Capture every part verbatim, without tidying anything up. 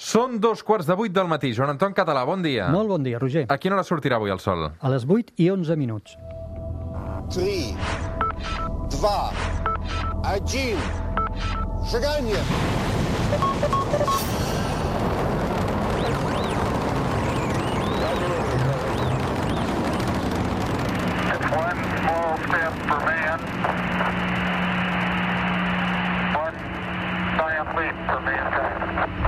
Són dos quarts de vuit del matí. Joan Anton Català, bon dia. Molt bon dia, Roger. A quina hora sortirà avui el sol? A les vuit i onze minuts. Три, два, один. Шагание! It's one small step for man, one giant leap for mankind.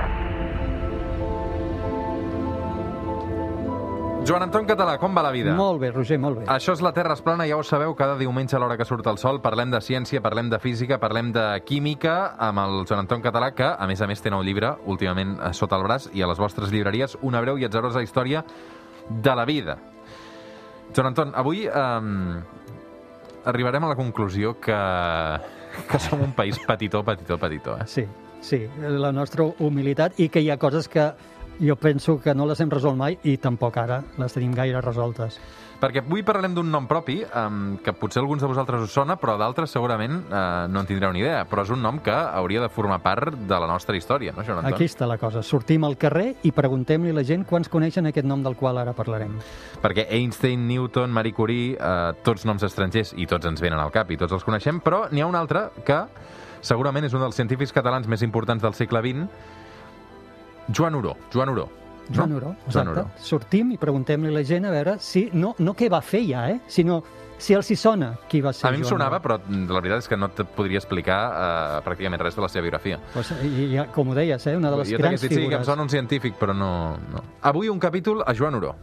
Joan Anton Català, com va la vida? Molt bé, Roger, molt bé. Això és la Terra es plana, ja ho sabeu, cada diumenge a l'hora que surt el sol parlem de ciència, parlem de física, parlem de química amb el Joan Anton Català, que a més a més té nou llibre últimament sota el braç i a les vostres llibreries, una breu i atzarosa història de la vida. Joan Anton, avui eh, arribarem a la conclusió que, que som un país petitó, petitó, petitó. Eh? Sí, sí, la nostra humilitat i que hi ha coses que jo penso que no les hem resolt mai i tampoc ara les tenim gaire resoltes. Perquè avui parlarem d'un nom propi, um, que potser alguns de vosaltres us sona, però d'altres segurament uh, no en tindreu ni idea. Però és un nom que hauria de formar part de la nostra història, no, Joan Anton? Aquí està la cosa. Sortim al carrer i preguntem-li a la gent quants coneixen aquest nom del qual ara parlarem. Perquè Einstein, Newton, Marie Curie, uh, tots noms estrangers i tots ens venen al cap i tots els coneixem, però n'hi ha un altre que segurament és un dels científics catalans més importants del segle vint, Joan Oró. Joan Oró. No? Joan Oró, exacte. Joan Oró. Sortim i preguntem-li a la gent a veure si... No, no què va fer ja, eh? Sinó si els hi sona qui va ser A mi em Joan sonava, Oró. però la veritat és que no et podria explicar uh, pràcticament res de la seva biografia. Pues, i, i, com ho deies, eh? Una de les jo grans dit, sí, que em figures. sona un científic, però no, no. Avui un capítol a Joan Oró.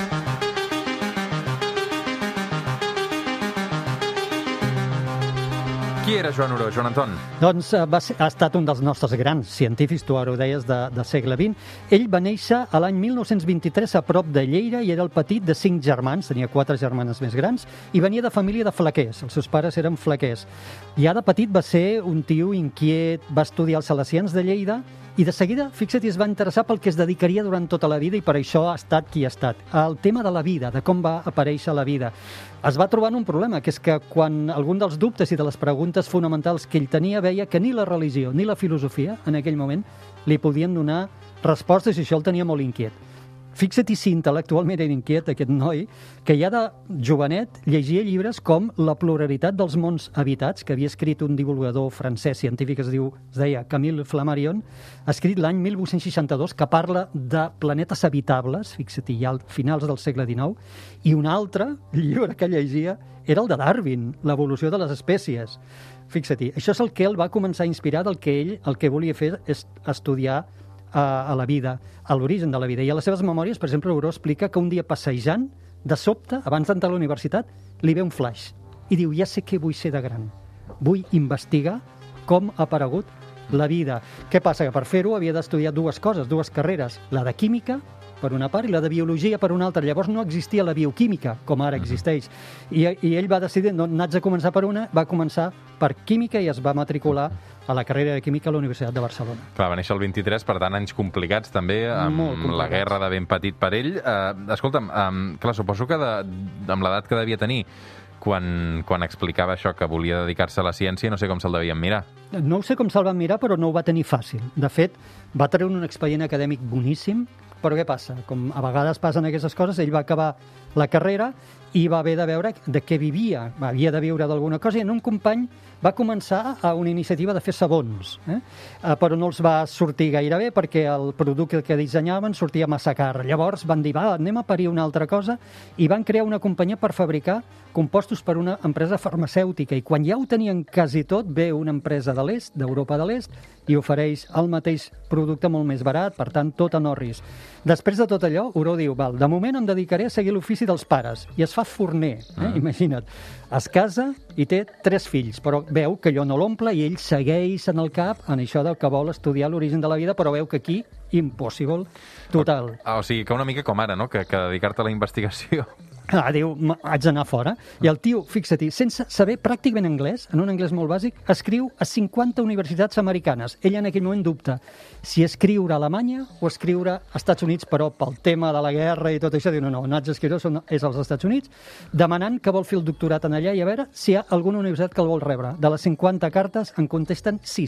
Qui era Joan Oró, Joan Anton? Doncs eh, va ser, ha estat un dels nostres grans científics, tu ara ho deies, de, de segle vint. Ell va néixer a l'any mil nou-cents vint-i-tres a prop de Lleida i era el petit de cinc germans, tenia quatre germanes més grans, i venia de família de flaquers, els seus pares eren flaquers. Ja de petit va ser un tio inquiet, va estudiar als Salesians de Lleida i de seguida, fixa't, es va interessar pel que es dedicaria durant tota la vida i per això ha estat qui ha estat. El tema de la vida, de com va aparèixer la vida. Es va trobar en un problema, que és que quan algun dels dubtes i de les preguntes fonamentals que ell tenia veia que ni la religió ni la filosofia en aquell moment li podien donar respostes i això el tenia molt inquiet. Fixa't si intel·lectualment era inquiet aquest noi, que ja de jovenet llegia llibres com La pluralitat dels mons habitats, que havia escrit un divulgador francès científic que es, diu, es deia Camille Flammarion, ha escrit l'any mil vuit-cents seixanta-dos, que parla de planetes habitables, fixa't-hi, ja al finals del segle dinou, i un altre llibre que llegia era el de Darwin, l'evolució de les espècies. Fixa't-hi, això és el que ell va començar a inspirar del que ell el que volia fer és estudiar a la vida, a l'origen de la vida. I a les seves memòries, per exemple, Oró explica que un dia passejant, de sobte, abans d'entrar a la universitat, li ve un flash i diu, ja sé què vull ser de gran. Vull investigar com ha aparegut la vida. Què passa? Que per fer-ho havia d'estudiar dues coses, dues carreres, la de química, per una part, i la de biologia per una altra. Llavors no existia la bioquímica, com ara existeix. I, i ell va decidir, no, n'haig de començar per una, va començar per química i es va matricular a la carrera de química a la Universitat de Barcelona. Clar, va néixer el vint-i-tres, per tant, anys complicats també, amb complicats. La guerra de ben petit per ell. Uh, escolta'm, um, clar, suposo que de, amb l'edat que devia tenir, quan, quan explicava això, que volia dedicar-se a la ciència, no sé com se'l devien mirar. No sé com se'l van mirar, però no ho va tenir fàcil. De fet, va treure un expedient acadèmic boníssim, però què passa? Com a vegades passen aquestes coses, ell va acabar la carrera i va haver de veure de què vivia. Havia de viure d'alguna cosa i en un company va començar a una iniciativa de fer sabons, eh? Uh, però no els va sortir gaire bé perquè el producte que dissenyaven sortia massa car. Llavors van dir, va, anem a parir una altra cosa i van crear una companyia per fabricar compostos per una empresa farmacèutica i quan ja ho tenien quasi tot, ve una empresa de l'est, d'Europa de l'est, i ofereix el mateix producte molt més barat, per tant, tot en orris. Després de tot allò, Oró diu, val, de moment em dedicaré a seguir l'ofici dels pares, i es fa forner, eh? Mm. Imagina't. Es casa i té tres fills, però veu que allò no l'omple i ell segueix en el cap en això del que vol estudiar l'origen de la vida, però veu que aquí, impossible, total. O, o sigui, que una mica com ara, no?, que, que dedicar-te a la investigació. Ah, diu, haig d'anar fora. I el tio, fixa-t'hi, sense saber pràcticament anglès, en un anglès molt bàsic, escriu a cinquanta universitats americanes. Ell en aquell moment dubta si escriure a Alemanya o escriure als Estats Units, però pel tema de la guerra i tot això, diu, no, no, no haig d'escriure, és als Estats Units, demanant que vol fer el doctorat en allà i a veure si hi ha alguna universitat que el vol rebre. De les cinquanta cartes en contesten sis.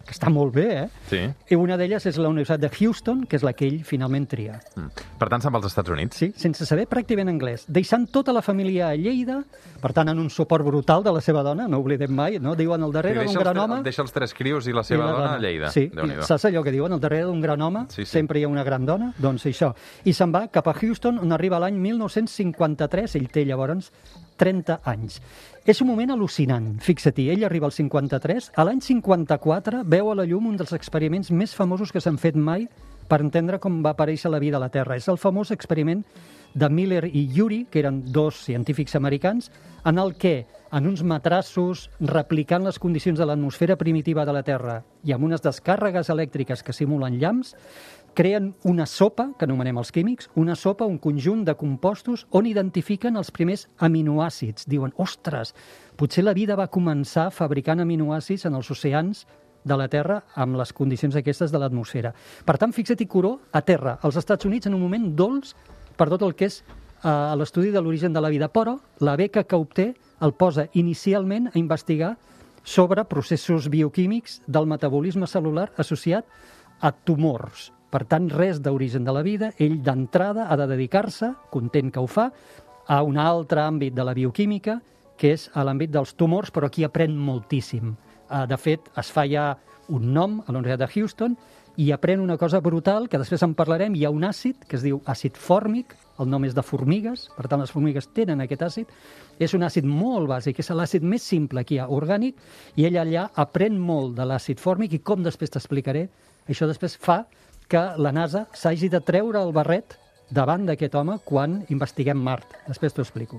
que està molt bé, eh? Sí. I una d'elles és la Universitat de Houston, que és la que ell finalment tria. Mm. Per tant, se'n va als Estats Units. Sí, sense saber pràcticament anglès, deixant tota la família a Lleida, per tant, en un suport brutal de la seva dona, no oblidem mai, no? Diuen al darrere d'un gran home... Deixa els tres crios i la seva la dona, dona a Lleida. Sí, saps allò que diuen, al darrere d'un gran home sí, sí. sempre hi ha una gran dona? Doncs això. I se'n va cap a Houston, on arriba l'any mil nou-cents cinquanta-tres, ell té llavors trenta anys. És un moment al·lucinant, fixa-t'hi, ell arriba al cinquanta-tres, a l'any cinquanta-quatre veu a la llum un dels experiments més famosos que s'han fet mai per entendre com va aparèixer la vida a la Terra. És el famós experiment de Miller i Urey, que eren dos científics americans, en el que, en uns matrassos, replicant les condicions de l'atmosfera primitiva de la Terra i amb unes descàrregues elèctriques que simulen llamps, creen una sopa, que anomenem els químics, una sopa, un conjunt de compostos on identifiquen els primers aminoàcids. Diuen, ostres, potser la vida va començar fabricant aminoàcids en els oceans de la Terra amb les condicions aquestes de l'atmosfera. Per tant, fixa't-hi, Coró, a Terra, als Estats Units, en un moment dolç per tot el que és eh, l'estudi de l'origen de la vida, però la beca que obté el posa inicialment a investigar sobre processos bioquímics del metabolisme cel·lular associat a tumors. Per tant, res d'origen de la vida. Ell, d'entrada, ha de dedicar-se, content que ho fa, a un altre àmbit de la bioquímica, que és a l'àmbit dels tumors, però aquí aprèn moltíssim. De fet, es fa ja un nom a la Universitat de Houston i aprèn una cosa brutal, que després en parlarem. Hi ha un àcid que es diu àcid fòrmic, el nom és de formigues, per tant, les formigues tenen aquest àcid. És un àcid molt bàsic, és l'àcid més simple que hi ha, orgànic, i ell allà aprèn molt de l'àcid fòrmic, i com després t'explicaré, això després fa que la NASA s'hagi de treure el barret davant d'aquest home quan investiguem Mart. Després t'ho explico.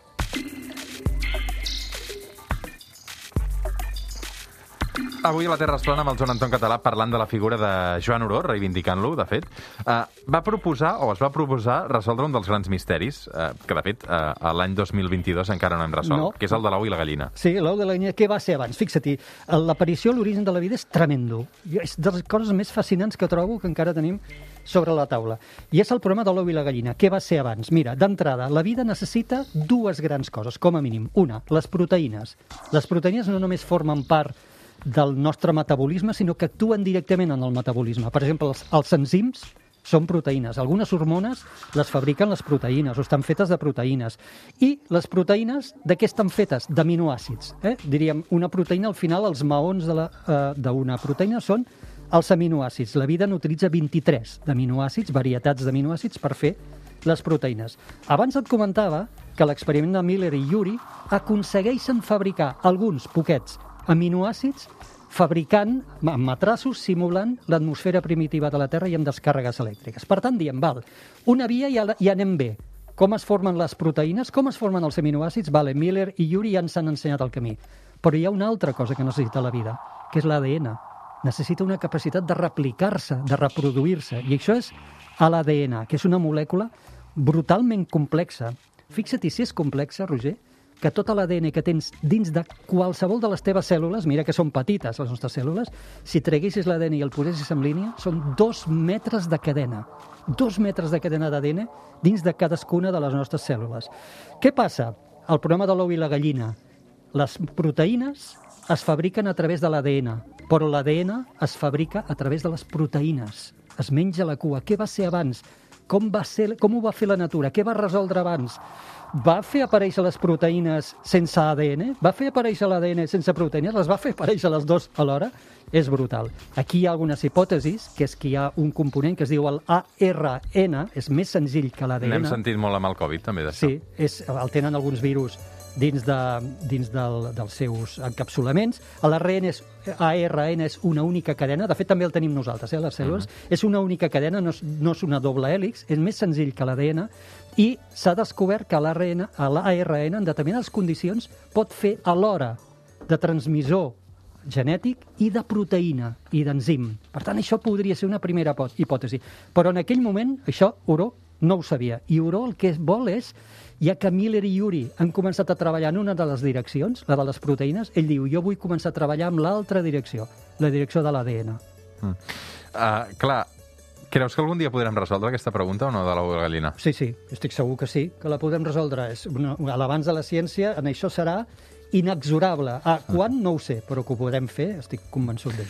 Avui a la Terra es plana amb el Joan Anton Català parlant de la figura de Joan Oró, reivindicant-lo, de fet. Uh, va proposar, o es va proposar, resoldre un dels grans misteris, uh, que de fet uh, l'any dos mil vint-i-dos encara no hem resolt, no. Que és el de l'ou i la gallina. Sí, l'ou de la gallina, què va ser abans? Fixa-t'hi, l'aparició, l'origen de la vida és tremendo. És de les coses més fascinants que trobo que encara tenim sobre la taula. I és el problema de l'ou i la gallina. Què va ser abans? Mira, d'entrada, la vida necessita dues grans coses, com a mínim. Una, les proteïnes. Les proteïnes no només formen part del nostre metabolisme, sinó que actuen directament en el metabolisme. Per exemple, els, els enzims són proteïnes. Algunes hormones les fabriquen les proteïnes, o estan fetes de proteïnes. I les proteïnes, de què estan fetes? D'aminoàcids. Eh? Diríem, una proteïna, al final, els maons d'una eh, proteïna són els aminoàcids. La vida n'utilitza vint-i-tres d'aminoàcids, varietats d'aminoàcids, per fer les proteïnes. Abans et comentava que l'experiment de Miller i Urey aconsegueixen fabricar alguns poquets aminoàcids fabricant amb matrassos simulant l'atmosfera primitiva de la Terra i amb descàrregues elèctriques. Per tant, diem, val, una via ja, ja anem bé. Com es formen les proteïnes? Com es formen els aminoàcids? Vale, Miller i Urey ja ens han ensenyat el camí. Però hi ha una altra cosa que necessita la vida, que és l'A D N. Necessita una capacitat de replicar-se, de reproduir-se. I això és l'A D N, que és una molècula brutalment complexa. Fixa't-hi si és complexa, Roger, que tot l'A D N que tens dins de qualsevol de les teves cèl·lules, mira que són petites les nostres cèl·lules, si treguessis l'A D N i el posessis en línia, són dos metres de cadena. Dos metres de cadena d'A D N dins de cadascuna de les nostres cèl·lules. Què passa? El problema de l'ou i la gallina. Les proteïnes es fabriquen a través de l'A D N, però l'A D N es fabrica a través de les proteïnes. Es menja la cua. Què va ser abans? Com, va ser, com ho va fer la natura? Què va resoldre abans? Va fer aparèixer les proteïnes sense A D N? Va fer aparèixer l'A D N sense proteïnes? Les va fer aparèixer les dues alhora? És brutal. Aquí hi ha algunes hipòtesis, que és que hi ha un component que es diu el A R N, és més senzill que l'A D N. N'hem sentit molt amb el Covid, també, d'això. Sí, és, el tenen alguns virus dins, de, dins del, dels seus encapsulaments. L'A R N és, A R N és una única cadena, de fet també el tenim nosaltres, eh, les cèl·lules, uh-huh. És una única cadena, no és, no és una doble hèlix, és més senzill que l'A D N, i s'ha descobert que l'A R N, l'A R N en determinades condicions pot fer alhora de transmissor genètic i de proteïna i d'enzim. Per tant, això podria ser una primera hipòtesi. Però en aquell moment, això, Oró no ho sabia. I Oró el que vol és, ja que Miller i Urey han començat a treballar en una de les direccions, la de les proteïnes, ell diu, jo vull començar a treballar amb l'altra direcció, la direcció de l'A D N. Mm. Uh, clar, creus que algun dia podrem resoldre aquesta pregunta o no, de l'ou i la gallina? Sí, sí, estic segur que sí, que la podrem resoldre. És una, l'avanç de la ciència en això serà inexorable. Ah, quan? No ho sé, però que ho podrem fer, estic convençut d'això.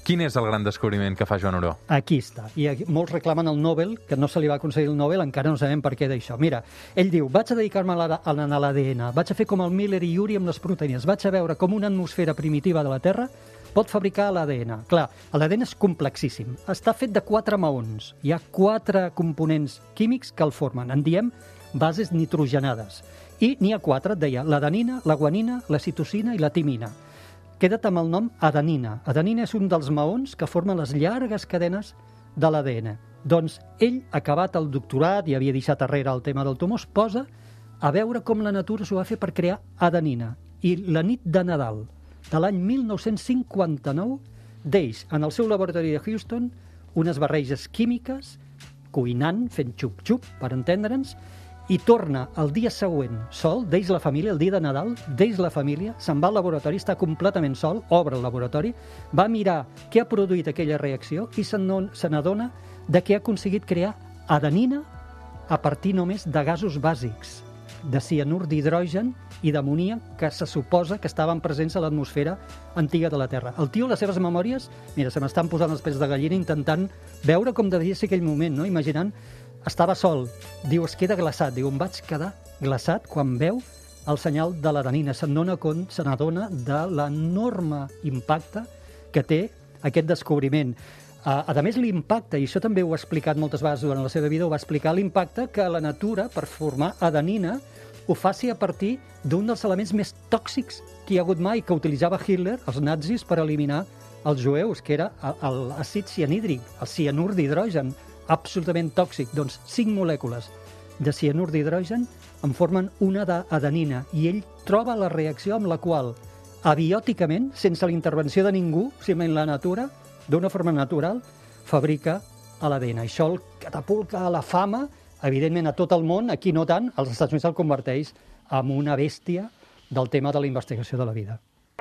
Quin és el gran descobriment que fa Joan Oró? Aquí està. I aquí, molts reclamen el Nobel, que no se li va aconseguir el Nobel, encara no sabem per què d'això. Mira, ell diu, vaig a dedicar-me a l'A D N, vaig a fer com el Miller i Urey amb les proteïnes, vaig a veure com una atmosfera primitiva de la Terra pot fabricar l'A D N. Clar, l'A D N és complexíssim. Està fet de quatre maons. Hi ha quatre components químics que el formen. En diem bases nitrogenades. I n'hi ha quatre, et deia, l'adenina, la guanina, la citosina i la timina. Queda't amb el nom adenina. Adenina és un dels maons que formen les llargues cadenes de l'A D N. Doncs ell, acabat el doctorat i havia deixat arrere el tema del tumor, es posa a veure com la natura s'ho va fer per crear adenina. I la nit de Nadal de l'any mil nou-cents cinquanta-nou deix en el seu laboratori de Houston unes barreges químiques, cuinant, fent xup-xup, per entendre'ns, i torna el dia següent sol, deix la família, el dia de Nadal, deix la família, se'n va al laboratori, està completament sol, obre el laboratori, va mirar què ha produït aquella reacció i se n'adona de que ha aconseguit crear adenina a partir només de gasos bàsics, de cianur d'hidrogen i d'amoníac que se suposa que estaven presents a l'atmosfera antiga de la Terra. El tio, les seves memòries, mira, se m'estan posant els pèls de gallina intentant veure com devia ser aquell moment, no? Imaginant, estava sol, diu, es queda glaçat, diu, em vaig quedar glaçat quan veu el senyal de l'adenina, se n'adona se n'adona de l'enorme impacte que té aquest descobriment. A, a més, l'impacte, i això també ho ha explicat moltes vegades durant la seva vida, ho va explicar l'impacte que la natura, per formar adenina, ho faci a partir d'un dels elements més tòxics que hi ha hagut mai, que utilitzava Hitler, els nazis, per eliminar els jueus, que era l'àcid cianhídric, el cianur d'hidrogen, absolutament tòxic. Doncs cinc molècules de cianur d'hidrogen en formen una d'adenina, i ell troba la reacció amb la qual, abiòticament, sense la intervenció de ningú, simplement la natura, d'una forma natural, fabrica l'A D N. Això el catapulta a la fama, evidentment a tot el món, aquí no tant, als Estats Units el converteix en una bèstia del tema de la investigació de la vida.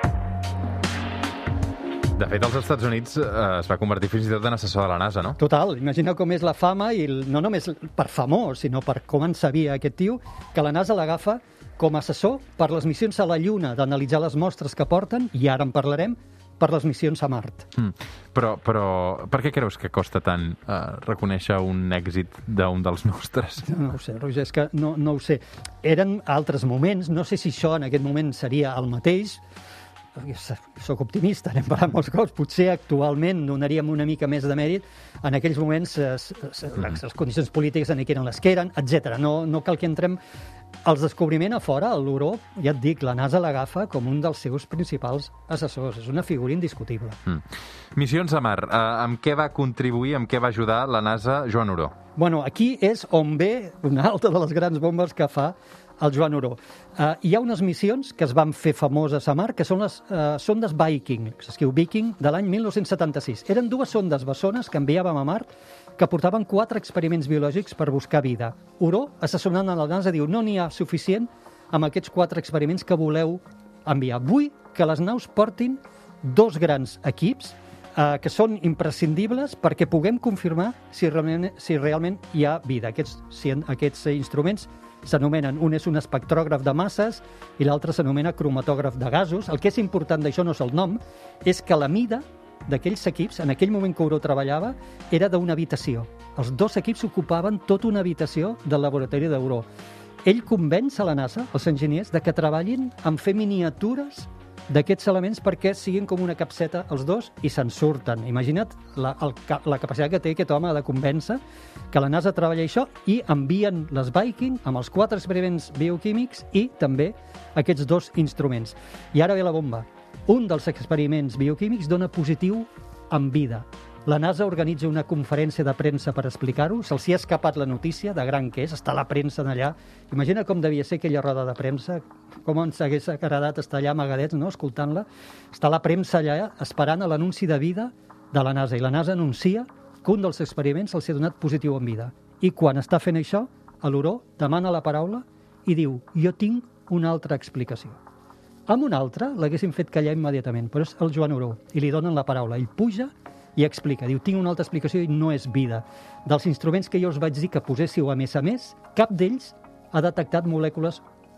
De fet, als Estats Units eh, es va convertir fins i tot en assessor de la NASA, no? Total, imagina com és la fama, i no només per famós, sinó per com en sabia aquest tio, que la NASA l'agafa com a assessor per les missions a la Lluna, d'analitzar les mostres que porten, i ara en parlarem, per les missions a Mart. Mm. Però, però per què creus que costa tant eh, reconèixer un èxit d'un dels nostres? No, no ho sé, Roger, és que no, no ho sé. Eren altres moments, no sé si això en aquest moment seria el mateix. Soc optimista, n'hem parlat molts cops, potser actualment donaríem una mica més de mèrit. En aquells moments les, les condicions polítiques en què eren les que eren, etcètera. No, no cal que entrem. Els descobriment a fora, a l'Oró, ja et dic, la NASA l'agafa com un dels seus principals assessors. És una figura indiscutible. Mm. Missions a Mar. Uh, amb què va contribuir, amb què va ajudar la NASA Joan Oró? Bueno, aquí és on ve una altra de les grans bombes que fa el Joan Oró. Uh, hi ha unes missions que es van fer famoses a Mart, que són les uh, sondes Viking, s'escriu Viking, de l'any mil nou-cents setanta-sis. Eren dues sondes bessones que enviàvem a Mart, que portaven quatre experiments biològics per buscar vida. Oró, assessorant a la NASA, diu, no n'hi ha suficient amb aquests quatre experiments que voleu enviar. Vull que les naus portin dos grans equips eh, que són imprescindibles perquè puguem confirmar si realment, si realment hi ha vida. Aquests, si, aquests instruments s'anomenen, un és un espectrògraf de masses i l'altre s'anomena cromatògraf de gasos. El que és important d'això no és el nom, és que la mida d'aquells equips, en aquell moment que Oró treballava, era d'una habitació. Els dos equips ocupaven tota una habitació del laboratori d'Oró. Ell convenç a la NASA, els enginyers, de que treballin en fer miniatures d'aquests elements perquè siguin com una capseta els dos i se'n surten. Imagina't la, el, la capacitat que té aquest home de convèncer que la NASA treballa això, i envien les Viking amb els quatre experiments bioquímics i també aquests dos instruments. I ara ve la bomba. Un dels experiments bioquímics dona positiu en vida. La NASA organitza una conferència de premsa per explicar-ho. Se'ls hi ha escapat la notícia de gran que és, està la premsa allà. Imagina com devia ser aquella roda de premsa, com ens hagués agradat estar allà amagadets, no?, escoltant-la. Està la premsa allà esperant a l'anunci de vida de la NASA, i la NASA anuncia que un dels experiments els ha donat positiu en vida. I quan està fent això, a l'Oró demana la paraula i diu, jo tinc una altra explicació. Amb un altre l'haguessin fet callar immediatament, però és el Joan Oró, i li donen la paraula. Ell puja i explica, diu, tinc una altra explicació i no és vida. Dels instruments que jo us vaig dir que poséssiu a més a més, cap d'ells ha detectat molècules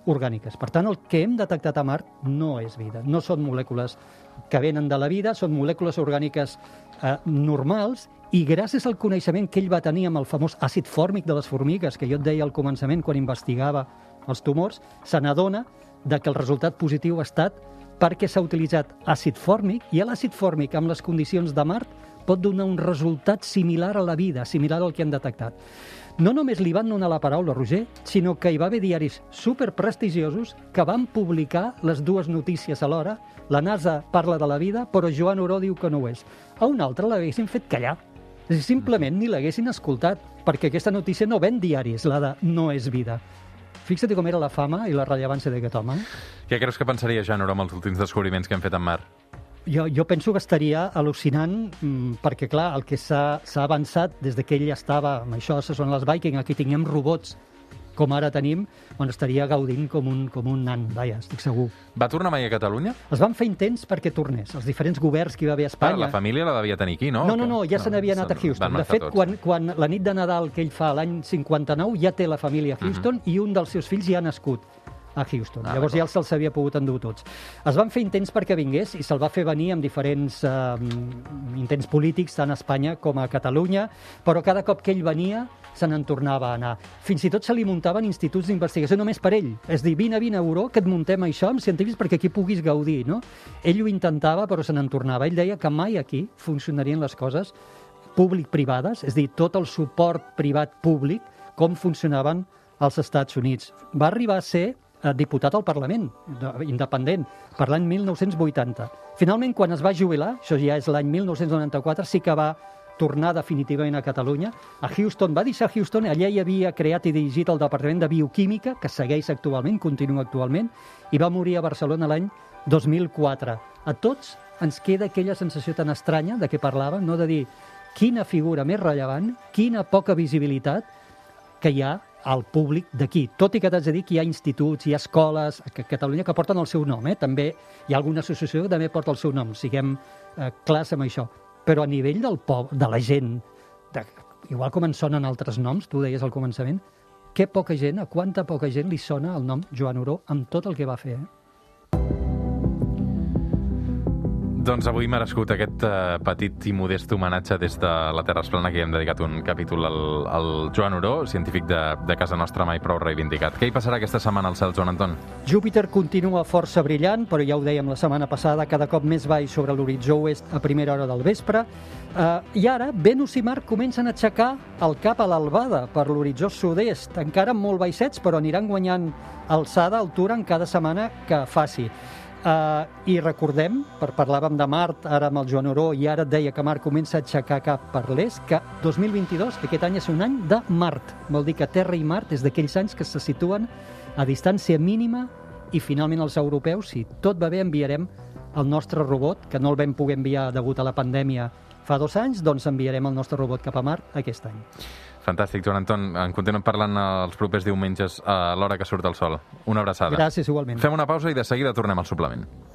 orgàniques. Per tant, el que hem detectat a Mart no és vida, no són molècules que venen de la vida, són molècules orgàniques eh, normals, i gràcies al coneixement que ell va tenir amb el famós àcid fòrmic de les formigues, que jo et deia al començament quan investigava els tumors, se n'adona de que el resultat positiu ha estat perquè s'ha utilitzat àcid fòrmic, i l'àcid fòrmic amb les condicions de Mart pot donar un resultat similar a la vida, similar al que han detectat. No només li van donar la paraula a Roger, sinó que hi va haver diaris superprestigiosos que van publicar les dues notícies alhora. La NASA parla de la vida, però Joan Oró diu que no ho és. A un altre l'haguessin fet callar. És a dir, simplement ni l'haguessin escoltat, perquè aquesta notícia no ven diaris, la de no és vida. Fixa't com era la fama i la rellevància d'aquest home. Què creus que pensaria Joan Oró amb els últims descobriments que hem fet en Mart? Jo, jo penso que estaria al·lucinant mmm, perquè, clar, el que s'ha avançat des que ell estava, amb això se són les Viking, aquí tinguem robots com ara tenim, bueno, estaria gaudint com un, com un nan, vaja, estic segur. Va tornar mai a Catalunya? Es van fer intents perquè tornés. Els diferents governs que hi va haver a Espanya... Ah, la família la devia tenir aquí, no? No, no, no, ja no, se n'havia anat a Houston. De fet, quan, quan la nit de Nadal que ell fa l'any cinquanta-nou ja té la família a Houston, uh-huh. i un dels seus fills ja ha nascut a Houston. Ah, Llavors ja se'ls havia pogut endur tots. Es van fer intents perquè vingués i se'l va fer venir amb diferents eh, intents polítics, tant a Espanya com a Catalunya, però cada cop que ell venia se n'en tornava a anar. Fins i tot se li muntaven instituts d'investigació només per ell. És dir, vine, vine a Oró, que et muntem això amb científics perquè aquí puguis gaudir, no? Ell ho intentava, però se n'en tornava. Ell deia que mai aquí funcionarien les coses públic-privades, és dir, tot el suport privat-públic, com funcionaven als Estats Units. Va arribar a ser diputat al Parlament, independent, per l'any mil nou-cents vuitanta. Finalment, quan es va jubilar, això ja és l'any mil nou-cents noranta-quatre, sí que va tornar definitivament a Catalunya. A Houston, va deixar Houston, allà hi havia creat i dirigit el Departament de Bioquímica, que segueix actualment, continua actualment, i va morir a Barcelona l'any dos mil quatre. A tots ens queda aquella sensació tan estranya de què parlàvem, no? De dir, quina figura més rellevant, quina poca visibilitat que hi ha al públic d'aquí. Tot i que t'haig de dir que hi ha instituts, hi ha escoles a Catalunya que porten el seu nom. Eh? També hi ha alguna associació que també porta el seu nom. Siguem eh, clars amb això. Però a nivell del poble, de la gent, de, igual com ens sonen altres noms, tu deies al començament, que poca gent, a quanta poca gent li sona el nom Joan Oró amb tot el que va fer, eh? Doncs avui m'ha merescut aquest uh, petit i modest homenatge des de la Terra Esplana, que hi hem dedicat un capítol al, al Joan Oró, científic de, de casa nostra mai prou reivindicat. Què hi passarà aquesta setmana al cel, Joan Anton? Júpiter continua força brillant, però ja ho dèiem la setmana passada, cada cop més baix sobre l'horitzó oest a primera hora del vespre. Uh, I ara, Venus i Mart comencen a aixecar el cap a l'albada per l'horitzó sud-est, encara molt baixets, però aniran guanyant alçada, altura en cada setmana que faci. Uh, I recordem, per parlàvem de Mart, ara amb el Joan Oró, i ara et deia que Mart comença a aixecar cap per l'est, que dos mil vint-i-dos, aquest any és un any de Mart. Vol dir que Terra i Mart és d'aquells anys que se situen a distància mínima i finalment els europeus, si tot va bé, enviarem el nostre robot, que no el vam poder enviar degut a la pandèmia fa dos anys, doncs enviarem el nostre robot cap a Mart aquest any. Fantàstic, Joan Anton. En continuem parlant els propers diumenges a l'hora que surt el sol. Una abraçada. Gràcies, igualment. Fem una pausa i de seguida tornem al suplement.